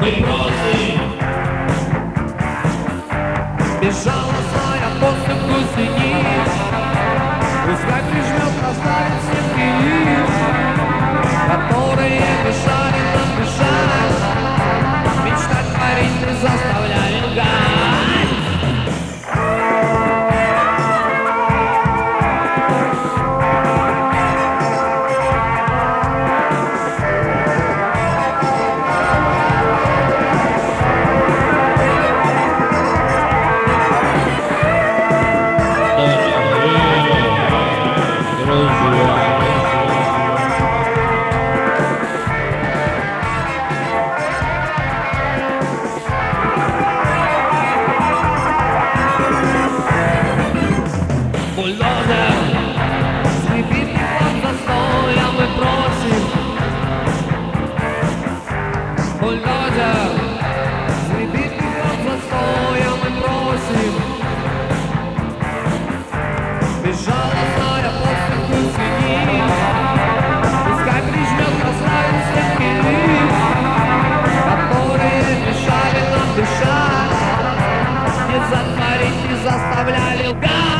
мы просим. Безжалостная поступь гусениц, пускай прижмет расставить сетки лиц, которые мешали нам дышать, мечтать, творить и заставляли лгать. Бульдозер, скрипит под застоя, мы просим. Бульдозер, скрипит под застоя, мы просим. Безжалостная поступь гусениц, пускай прижмет расставить сетки лиц, которые мешали нам дышать, не затворить, не заставляли лгать.